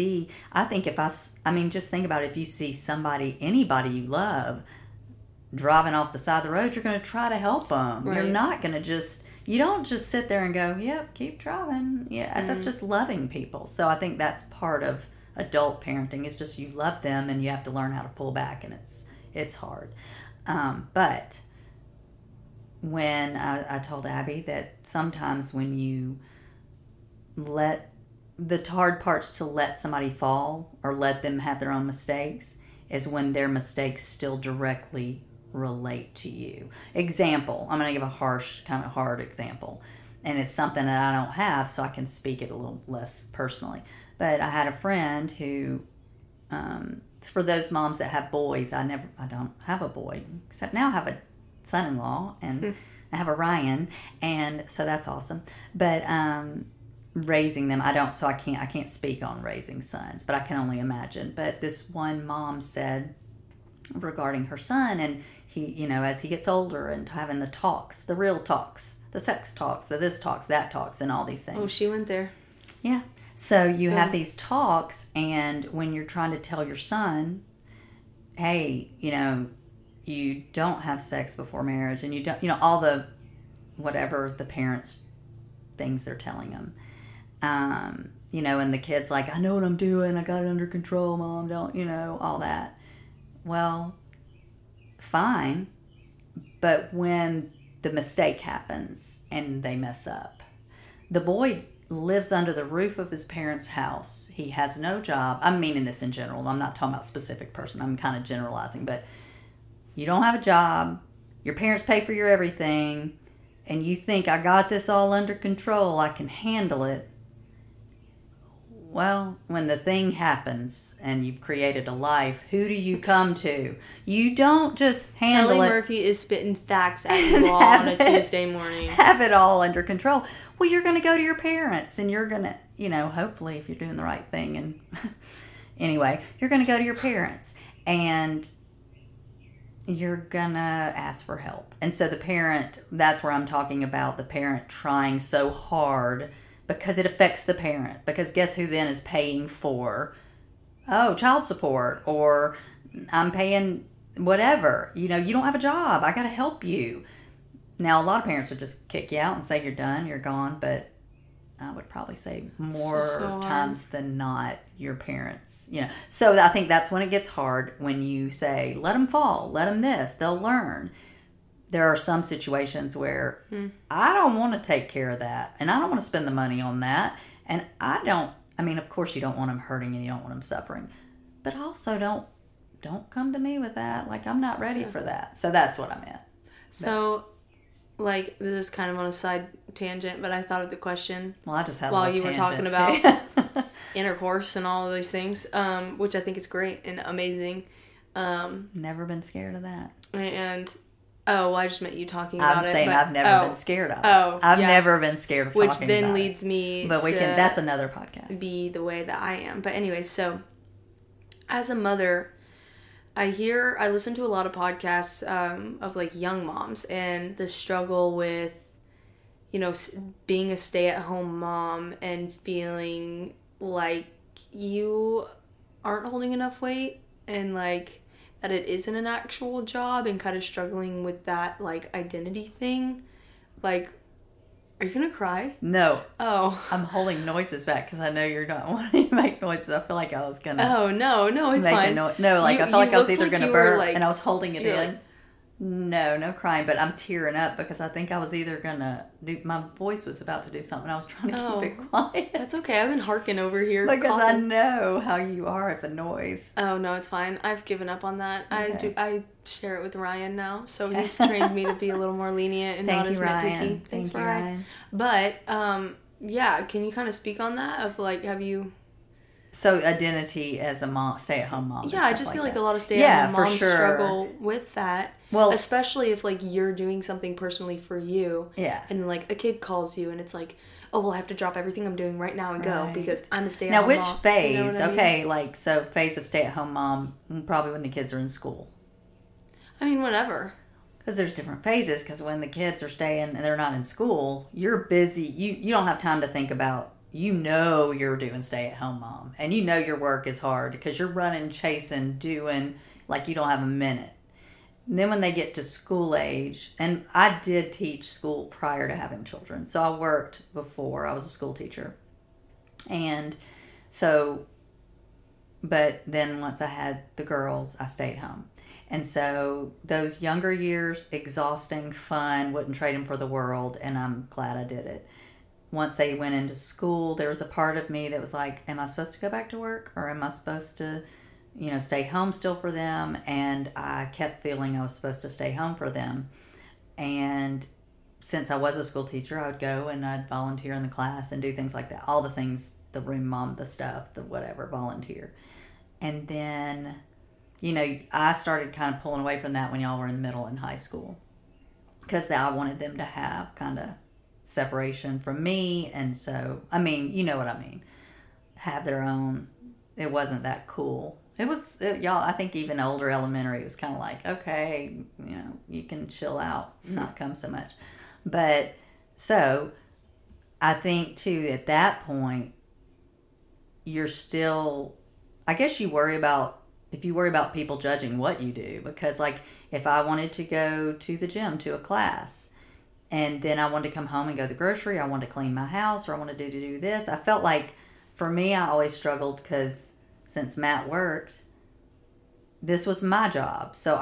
think about it. If you see anybody you love, driving off the side of the road, you're going to try to help them. Right. You're not going to you don't just sit there and go, yep, keep driving. Yeah, that's just loving people. So I think that's part of adult parenting, is just you love them and you have to learn how to pull back, and it's hard. But when I told Abby that sometimes when you the hard parts to let somebody fall or let them have their own mistakes is when their mistakes still directly relate to you. Example, I'm going to give a harsh, kind of hard example, and it's something that I don't have, so I can speak it a little less personally. But I had a friend who, for those moms that have boys, I don't have a boy, except now I have a son-in-law, and I have a Ryan, and so that's awesome. But raising them, I can't speak on raising sons, but I can only imagine. But this one mom said regarding her son, and he, as he gets older and having the talks, the real talks, the sex talks, the this talks, that talks, and all these things. Oh, she went there. Yeah. So you have these talks, and when you're trying to tell your son, hey, you don't have sex before marriage, and you don't, all the whatever the parents things they're telling them, and the kid's like, I know what I'm doing, I got it under control, Mom, don't, all that. Well, fine, but when the mistake happens and they mess up, the boy lives under the roof of his parents' house. He has no job. I'm meaning this in general. I'm not talking about a specific person. I'm kind of generalizing, but you don't have a job. Your parents pay for your everything, and you think, I got this all under control, I can handle it. Well, when the thing happens and you've created a life, who do you come to? You don't just handle Kelly it. Murphy is spitting facts at you all on a Tuesday morning. Have it all under control. Well, you're going to go to your parents, and you're going to, hopefully if you're doing the right thing. And anyway, you're going to go to your parents, and you're going to ask for help. And so the parent, that's where I'm talking about the parent trying so hard, because it affects the parent. Because guess who then is paying for, child support, or I'm paying whatever. You don't have a job. I got to help you. Now, a lot of parents would just kick you out and say you're done, you're gone. But I would probably say more times than not, your parents, So I think that's when it gets hard, when you say, let them fall, let them this, they'll learn. there are some situations where I don't want to take care of that, and I don't want to spend the money on that, and I mean, of course you don't want them hurting and you don't want them suffering, but also don't come to me with that. Like, I'm not ready for that. So that's what I meant. So, like, this is kind of on a side tangent, but I thought of the question Well, I just had while a you were talking tangent, about intercourse and all of those things, which I think is great and amazing. Never been scared of that. And well, I just meant you talking about I'm it. saying but, I've never been scared of it. Oh, I've yeah. never been scared of which talking then about leads it. me But we to can. That's another podcast. be the way that I am. But anyway, so as a mother, I listen to a lot of podcasts of like young moms and the struggle with, you know, being a stay-at-home mom and feeling like you aren't holding enough weight and like that it isn't an actual job and kind of struggling with that like identity thing. Like, are you gonna cry? No. Oh. I'm holding noises back because I know you're not wanting to make noises. I feel like I was gonna. Oh no, it's make fine. No, like I felt like I was either gonna you burp, were, like, and I was holding it you're in. like- No crying, but I'm tearing up because I think I was either gonna do. My voice was about to do something. I was trying to keep it quiet. That's okay. I've been harking over here because I coughing. know how you are at the noise. Oh no, it's fine. I've given up on that. Okay. I share it with Ryan now, so he's trained me to be a little more lenient and Thank not as you, Ryan. nitpicky. Thanks, Thank you, Ryan. But yeah, can you kind of speak on that? Of like, have you? So identity as a mom, stay-at-home mom. Yeah, I just feel like a lot of stay-at-home moms struggle with that. Well, especially if like you're doing something personally for you. Yeah. And like a kid calls you and it's like, oh well, I have to drop everything I'm doing right now and go Right. because I'm a stay-at-home Now, which mom. phase? You know what I mean? Okay, like so phase of stay-at-home mom, probably when the kids are in school. I mean, whenever. Because there's different phases. Because when the kids are staying and they're not in school, you're busy. You don't have time to think about. You know you're doing stay-at-home mom, and you know your work is hard because you're running, chasing, doing like you don't have a minute. And then when they get to school age, and I did teach school prior to having children, so I worked before. I was a school teacher, and so. But then once I had the girls, I stayed home. And so those younger years, exhausting, fun, wouldn't trade them for the world, and I'm glad I did it. Once they went into school, there was a part of me that was like, am I supposed to go back to work? Or am I supposed to, stay home still for them? And I kept feeling I was supposed to stay home for them. And since I was a school teacher, I would go and I'd volunteer in the class and do things like that. All the things, the room mom, the stuff, the whatever, volunteer. And then, I started kind of pulling away from that when y'all were in middle and high school. Because I wanted them to have kind of separation from me. And so, I mean, you know what I mean. Have their own. It wasn't that cool. Y'all, I think even older elementary was kind of like, okay, you can chill out, not come so much. But, so, I think too, at that point, you're still, I guess you worry about people judging what you do, because like if I wanted to go to the gym to a class and then I wanted to come home and go to the grocery, I wanted to clean my house, or I wanted to do this, I felt like for me I always struggled because since Matt worked, this was my job, so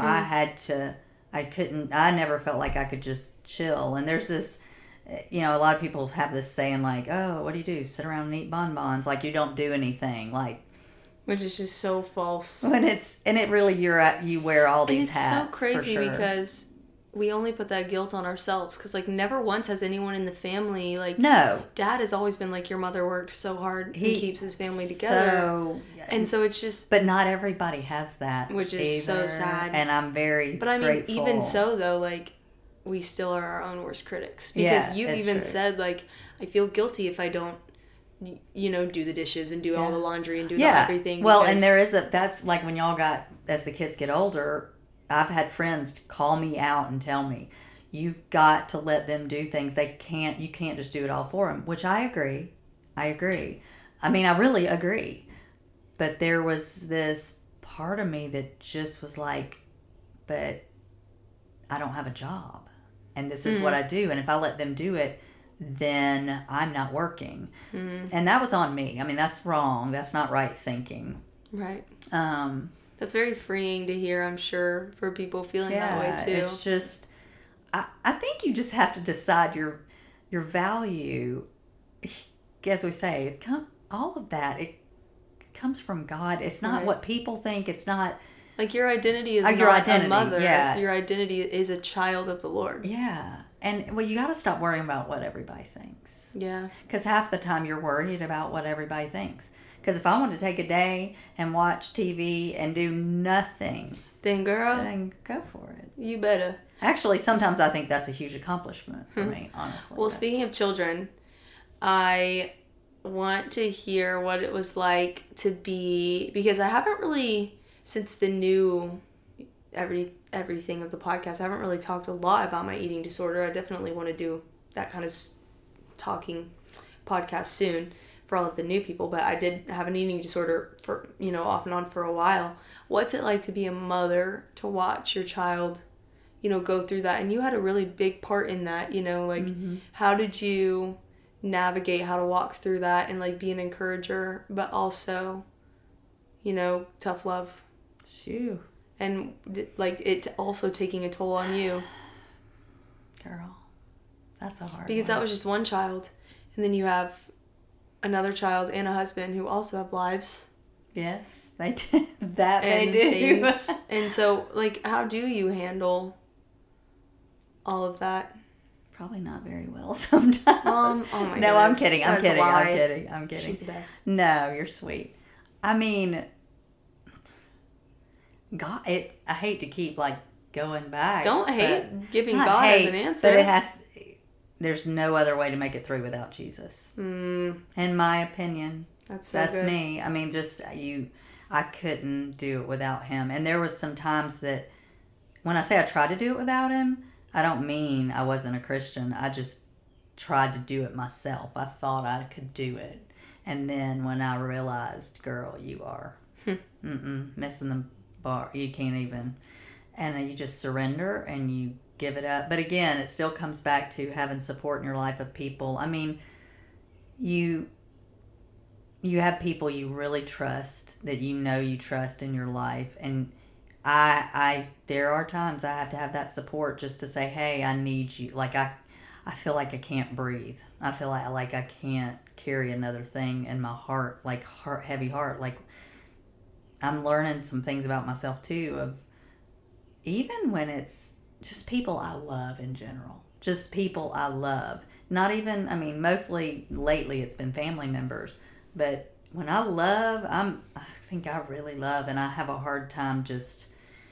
I never felt like I could just chill. And there's this, a lot of people have this saying like, oh, what do? Sit around and eat bonbons, like you don't do anything, like. Which is just so false. When it really, you wear all these hats. It's so crazy for sure. because we only put that guilt on ourselves. Because like never once has anyone in the family like. No. Dad has always been like, your mother works so hard. He keeps his family together. And so it's just. But not everybody has that. Which is so sad. And I'm very. But I mean, grateful. even so though, like we still are our own worst critics. Because you even said like, I feel guilty if I don't. Do the dishes and do all the laundry and do everything. Well, and that's like when y'all as the kids get older, I've had friends call me out and tell me, you've got to let them do things. You can't just do it all for them, which I agree. I mean, I really agree. But there was this part of me that just was like, but I don't have a job. And this is what I do. And if I let them do it, then I'm not working. And that was on me. I mean, that's wrong. That's not right thinking. Right. That's very freeing to hear, I'm sure, for people feeling that way too. It's just, I think you just have to decide your value. As we say, all of that. It comes from God. It's not what people think. It's not like your identity is your not identity, a mother. yeah. Your identity is a child of the Lord. Yeah, and well, you got to stop worrying about what everybody thinks. Yeah, because half the time you're worried about what everybody thinks. Because if I want to take a day and watch TV and do nothing, then girl, then go for it. You better. Actually, sometimes I think that's a huge accomplishment for me, honestly. Well, speaking of children, I want to hear what it was like to be, because I haven't really, since the new everything of the podcast, I haven't really talked a lot about my eating disorder. I definitely want to do that kind of talking podcast soon for all of the new people, but I did have an eating disorder for, off and on for a while. What's it like to be a mother, to watch your child, go through that? And you had a really big part in that, how did you navigate how to walk through that and like be an encourager, but also, tough love? Shoo. And like it also taking a toll on you. Girl, that's a hard because one. That was just one child. And then you have another child and a husband who also have lives. Yes, they do. They do. Things. And so, like, how do you handle all of that? Probably not very well sometimes. Oh my no, goodness. I'm kidding. I'm kidding. She's the best. No, you're sweet. I mean, God, I hate to keep like going back. Don't hate giving God as an answer. But there's no other way to make it through without Jesus. In my opinion. That's good. Me. I mean, I couldn't do it without him. And there was some times that when I say I tried to do it without him, I don't mean I wasn't a Christian. I just tried to do it myself. I thought I could do it. And then when I realized, girl, you are missing the bar. You can't even. And you just surrender and you give it up. But again, it still comes back to having support in your life of people. I mean, you have people you really trust, that you trust in your life. And there are times I have to have that support just to say, hey, I need you. Like I feel like I can't breathe. I feel like I can't carry another thing in my heart, heavy heart. Like I'm learning some things about myself too, of even when it's just people I love in general. Just people I love. Not even, mostly lately it's been family members. But when I love, I think I really love, and I have a hard time just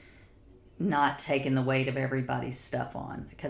not taking the weight of everybody's stuff on. Because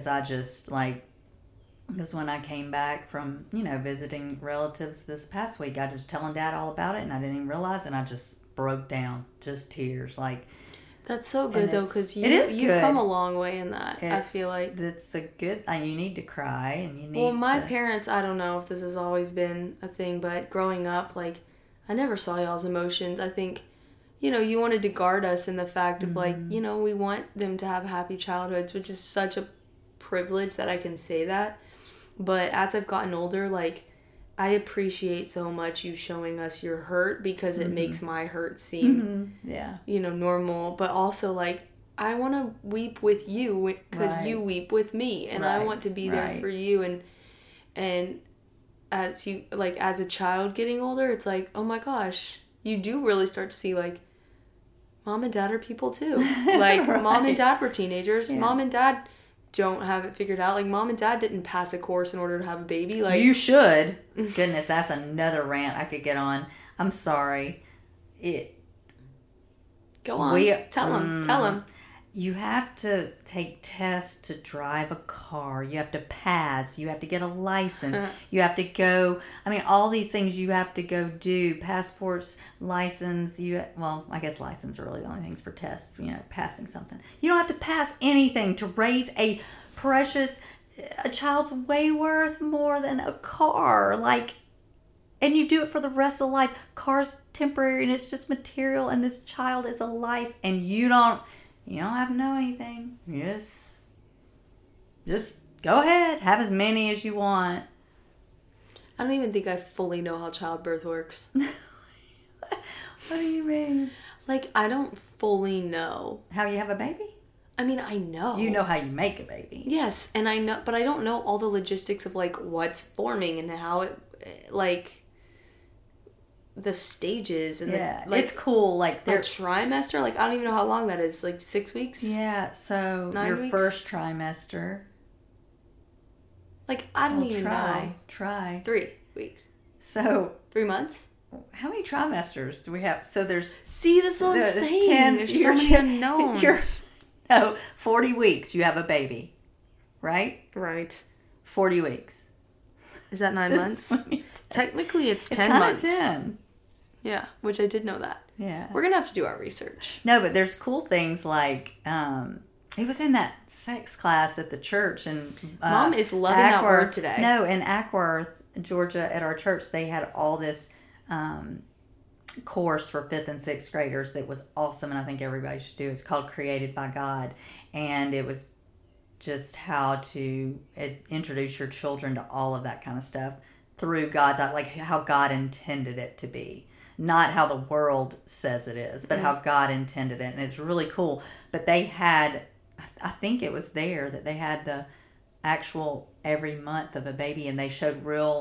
because when I came back from, visiting relatives this past week, I was telling Dad all about it, and I didn't even realize, and I just broke down, just tears, That's so good though, because you've come a long way in that. I feel like it's a good. You need to cry, and you need. Well, my parents, I don't know if this has always been a thing, but growing up, I never saw y'all's emotions. I think, you wanted to guard us in the fact of we want them to have happy childhoods, which is such a privilege that I can say that. But as I've gotten older, I appreciate so much you showing us your hurt, because it makes my hurt seem, normal. But also, I want to weep with you because you weep with me, and I want to be there for you. And as you, as a child getting older, it's oh my gosh, you do really start to see, mom and dad are people too. Mom and dad were teenagers. Yeah. Mom and dad don't have it figured out. Mom and dad didn't pass a course in order to have a baby. You should. Goodness, that's another rant I could get on. I'm sorry. Go on. Tell them. You have to take tests to drive a car. You have to pass. You have to get a license. You have to go. All these things you have to go do. Passports, license. I guess license are really the only things for tests. Passing something. You don't have to pass anything to raise a child's way worth more than a car. And you do it for the rest of life. Car's temporary and it's just material, and this child is a life, and you don't have to know anything. Just go ahead. Have as many as you want. I don't even think I fully know how childbirth works. What do you mean? I don't fully know. How you have a baby? I mean, I know. You know how you make a baby. Yes, and I know, but I don't know all the logistics of like what's forming and how it, like, the stages and Yeah, the, like, it's cool. Like a trimester. Like, I don't even know how long that is. Like 6 weeks. Yeah, so 9 your weeks? first trimester. Like, I don't even know. Try. 3 weeks. So 3 months. how many trimesters do we have? So there's See, that's what I'm there's saying. 10 There's so many unknowns. No, 40 weeks you have a baby, right? Right. 40 weeks. Is that 9 months? Technically, it's 10 kinda months. 10. Yeah, which I did know that. Yeah. We're going to have to do our research. No, but there's cool things like it was in that sex class at the church, and Mom is loving that word today. No, in Ackworth, Georgia, at our church, they had all this course for 5th and 6th graders that was awesome, and I think everybody should do. It's called Created by God, and it was just how to introduce your children to all of that kind of stuff through God's eye, like how God intended it to be. Not how the world says it is, but how God intended it. And it's really cool. But they had, I think it was there that they had the actual every month of a baby, and they showed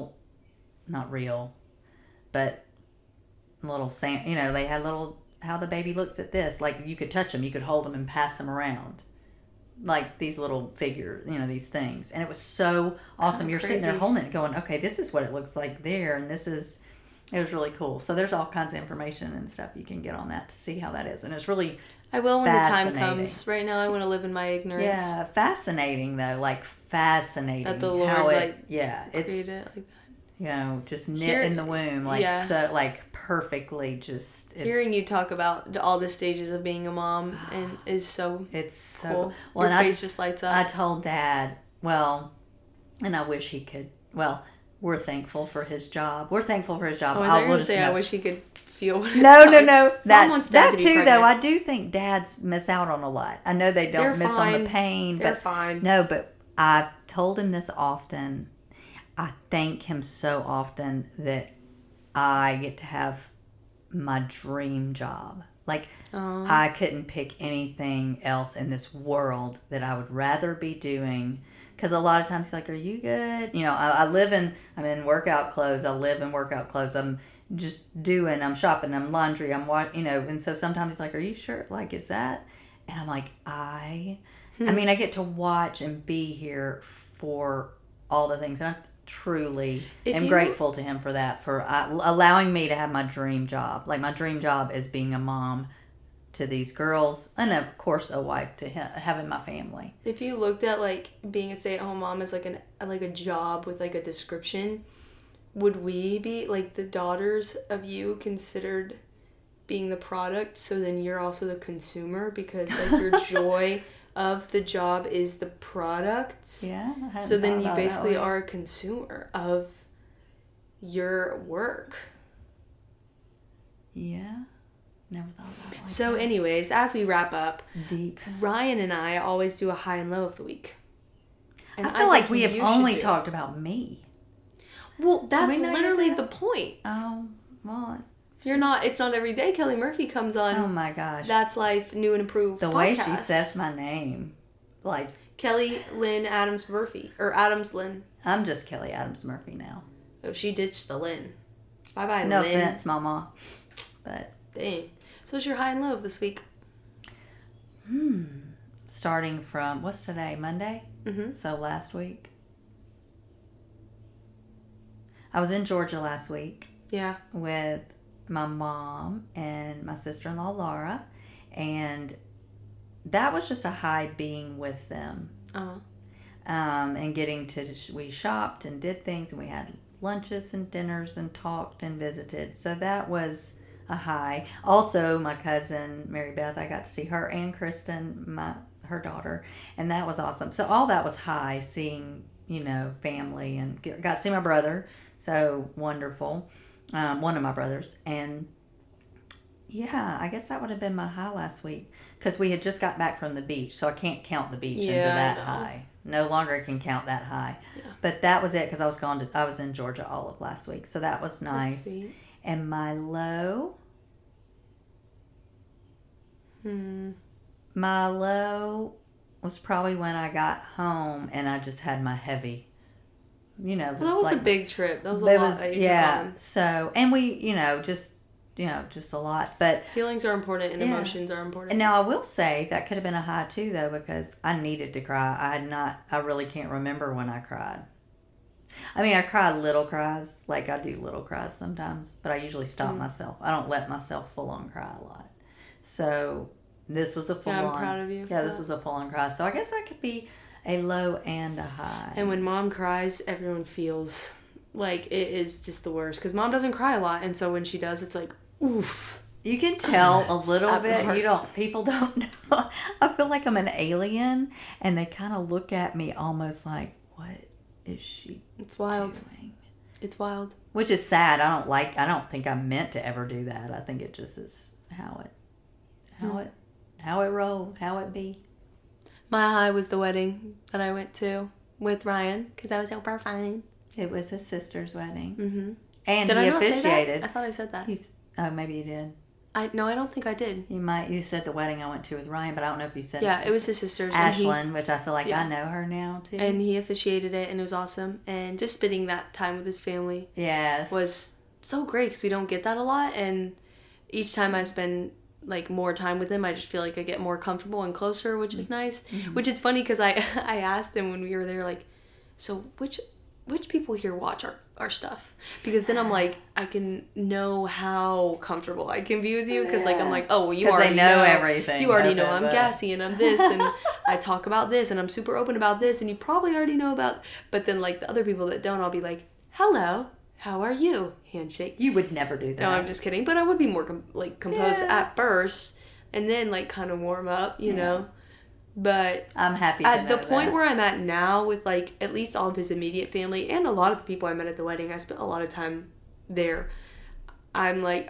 not real, but little, they had little, how the baby looks at this. Like you could touch them, you could hold them and pass them around. Like these little figures, these things. And it was so awesome. You're sitting there holding it going, okay, this is what it looks like there. And it was really cool. So there's all kinds of information and stuff you can get on that to see how that is. And it's really I will when the time comes. Right now I want to live in my ignorance. Yeah, fascinating though. Like fascinating. That the Lord created it like that. Just knit in the womb. So like perfectly just. Hearing you talk about all the stages of being a mom and is so it's so cool. Well, your face just lights up. I told Dad, and I wish he could, we're thankful for his job. We're thankful for his job. Oh, I was going to say, I wish he could feel what No. Mom wants Dad to be too, pregnant. though. I do think dads miss out on a lot. I know they don't miss on the pain. They're fine. No, but I've told him this often. I thank him so often that I get to have my dream job. Like, I couldn't pick anything else in this world that I would rather be doing. Because a lot of times he's like, are you good? I'm in workout clothes. I live in workout clothes. I'm I'm shopping, I'm laundry, and so sometimes he's like, are you sure? Like, is that? And I'm like, I get to watch and be here for all the things. And I truly am grateful to him for that, for allowing me to have my dream job. Like, my dream job is being a mom to these girls, and of course a wife to him, having my family. If you looked at like being a stay-at-home mom as like a job with like a description, would we be like the daughters of you considered being the product? So then you're also the consumer because like your joy of the job is the product. Yeah. So then you basically are a consumer of your work. Yeah. Never thought about it like So that. anyways, as we wrap up, Deep. Ryan and I always do a high and low of the week. And I feel like we have only talked about me. Well, that's literally the point. Oh, well. It's not every day Kelly Murphy comes on. Oh my gosh. That's Life, New and Improved The podcast. way she says my name. Like. Kelly Lynn Adams Murphy. Or Adams Lynn. I'm just Kelly Adams Murphy now. Oh, she ditched the Lynn. Bye-bye, No Lynn. offense, Mama. But. Dang. So what's your high and low of this week? Starting from, what's today? Monday? Mm-hmm. So last week. I was in Georgia last week. Yeah. With my mom and my sister-in-law, Laura. And that was just a high being with them. Uh-huh. And getting to, we shopped and did things, and we had lunches and dinners and talked and visited. So that was a high. Also, my cousin Mary Beth, I got to see her and Kristen, her daughter, and that was awesome. So all that was high, seeing family, and got to see my brother. So wonderful, one of my brothers, and yeah, I guess that would have been my high last week because we had just got back from the beach, so I can't count the beach into that high. No longer can count that high, but that was it because I was in Georgia all of last week, so that was nice. That's sweet. And my low, was probably when I got home and I just had my heavy, Well, that was a big trip. That was a lot that you took on. So, and we, just a lot. But feelings are important and emotions are important. And now I will say that could have been a high too, though, because I needed to cry. I really can't remember when I cried. I mean, I cry little cries, like I do little cries sometimes, but I usually stop myself. I don't let myself full on cry a lot. So this was a full on. I'm proud of you. Yeah, this was a full on cry. So I guess that could be a low and a high. And when Mom cries, everyone feels like it is just the worst, because Mom doesn't cry a lot, and so when she does, it's like, oof. You can tell a little bit. People don't know. I feel like I'm an alien, and they kind of look at me almost like, what is she doing? It's wild. Which is sad. I don't think I'm meant to ever do that. I think it just is how it rolls, how it be. My high was the wedding that I went to with Ryan, because I was super fine. It was his sister's wedding. Mm-hmm. And did he I not officiated. Say that? I thought I said that. Oh, maybe you did. No, I don't think I did. You said the wedding I went to with Ryan, but I don't know if you said it was his sister's. Ashlyn, which I feel like I know her now too. And he officiated it, and it was awesome. And just spending that time with his family was so great, because we don't get that a lot. And each time I spend like more time with him, I just feel like I get more comfortable and closer, which is nice. Mm-hmm. Which is funny, because I asked him when we were there, like, so which people here watch our stuff? Because then I'm like, I can know how comfortable I can be with you, because like I'm like, oh, well, you already know everything. You already know I'm gassy and I'm this, and I talk about this, and I'm super open about this, and you probably already know about. But then like the other people that don't, I'll be like, hello, how are you? Handshake. You would never do that. No, I'm just kidding. But I would be more composed at first, and then like kind of warm up, you know. But I'm happy at the point where I'm at now, with like at least all of his immediate family and a lot of the people I met at the wedding, I spent a lot of time there. I'm like,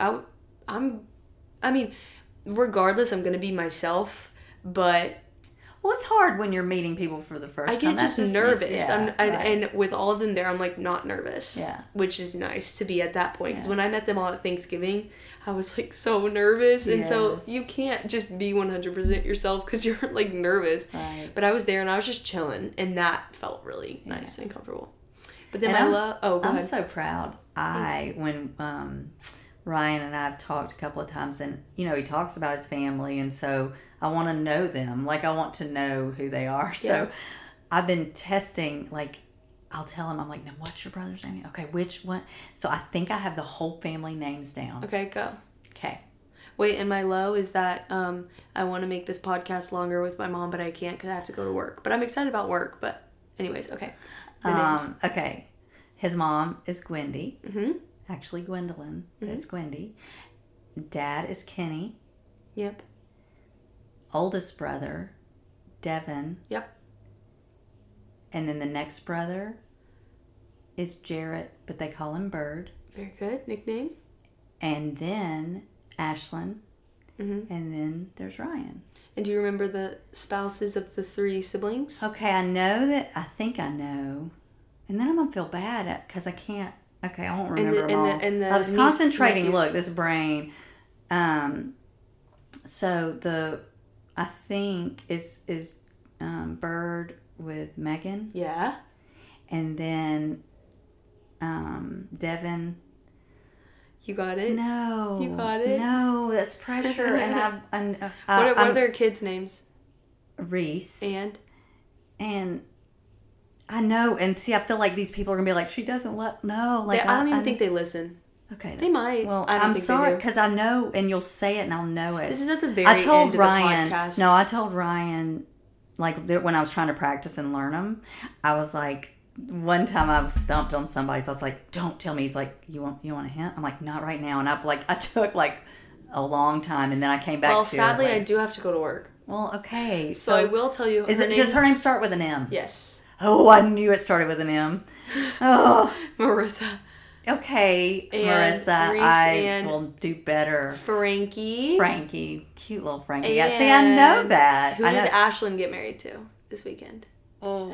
I mean, regardless, I'm gonna be myself. But well, it's hard when you're meeting people for the first time. I get just nervous. Right. And with all of them there, I'm like not nervous. Yeah. Which is nice to be at that point. Because when I met them all at Thanksgiving, I was like so nervous. And so you can't just be 100% yourself, because you're like nervous. Right. But I was there and I was just chilling. And that felt really nice and comfortable. But then I'm so proud. When Ryan and I have talked a couple of times, and he talks about his family, and so I want to know them. Like, I want to know who they are. So I've been testing, like, I'll tell him, I'm like, now what's your brother's name? Okay, which one? So I think I have the whole family names down. Okay, go. Okay. Wait, and my low is that I want to make this podcast longer with my mom, but I can't because I have to go to work. But I'm excited about work. But anyways, okay. The names. Okay. His mom is Gwendy. Mm-hmm. Actually, Gwendolyn is Gwendy. Dad is Kenny. Yep. Oldest brother, Devin. Yep. And then the next brother is Jarrett, but they call him Bird. Very good. Nickname. And then Ashlyn. Mm-hmm. And then there's Ryan. And do you remember the spouses of the 3 siblings? Okay, I think I know. And then I'm going to feel bad because I can't. Okay, I won't remember them all. I was concentrating. Nephews. Look, this brain. So I think is Bird with Megan. Yeah. And then Devin. You got it? No. You got it? No, that's pressure. And what are their kids' names? Reese. And I know. And see, I feel like these people are going to be like, she doesn't no. Like, I don't even think they listen. Okay. They might. Well, I'm sorry, because I know, and you'll say it and I'll know it. This is at the very end of the podcast. No, I told Ryan, like, when I was trying to practice and learn them, I was like, one time I was stumped on somebody, so I was like, don't tell me. He's like, you want a hint? I'm like, not right now. And I took like a long time, and then I came back to it. Well, sadly, I do have to go to work. Well, okay. So I will tell you. Does her name start with an M? Yes. Oh, I knew it started with an M. Oh. Marissa. Okay, and Marissa, Reese I will do better. Frankie, cute little Frankie. Yeah, see, I know that. Who did Ashlyn get married to this weekend? Oh,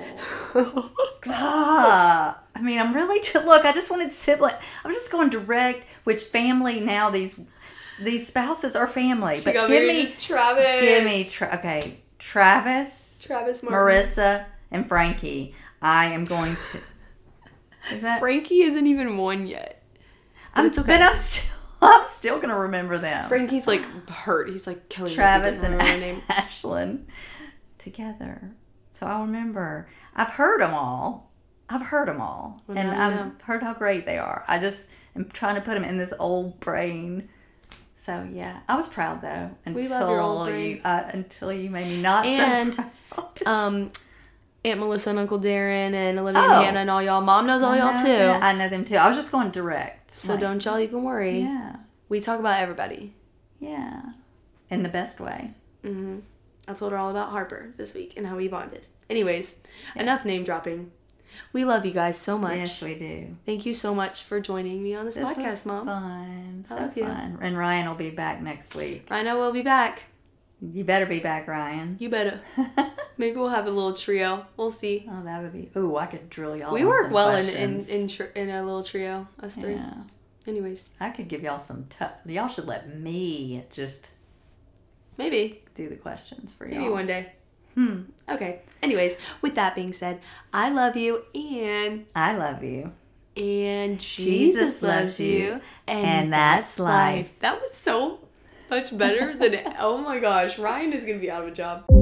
God. I mean, I'm really look. I just wanted sibling. I was just going direct. Which family now? These spouses are family. She got married to Travis. Okay, Travis. Travis Martin. Marissa, and Frankie. I am going to... Is that... Frankie isn't even one yet. But I'm still going to remember them. Frankie's like hurt. He's like, Kelly, Travis and name. Ashlyn together. So I'll remember. I've heard them all. Well, and I've heard how great they are. I just am trying to put them in this old brain. So yeah, I was proud though. We love your old brain. Until you made me not and, so proud. Aunt Melissa and Uncle Darren and Olivia and Hannah and all y'all. Mom knows all y'all too. I know them too. I was just going direct. So don't y'all even worry. Yeah. We talk about everybody. Yeah. In the best way. Mm-hmm. I told her all about Harper this week and how we bonded. Anyways, enough name dropping. We love you guys so much. Yes, we do. Thank you so much for joining me on this podcast, Mom. Fun. I love you. Fun. And Ryan will be back next week. I know we'll be back. You better be back, Ryan. You better. Maybe we'll have a little trio. We'll see. Oh, that would be... Ooh, I could drill y'all. We work well in a little trio, us three. Yeah. Anyways. I could give y'all some... Y'all should let me just... Maybe. Do the questions for y'all. Maybe one day. Okay. Anyways, with that being said, I love you and... I love you. And Jesus loves you. And that's life. That was so much better than... Oh my gosh. Ryan is going to be out of a job.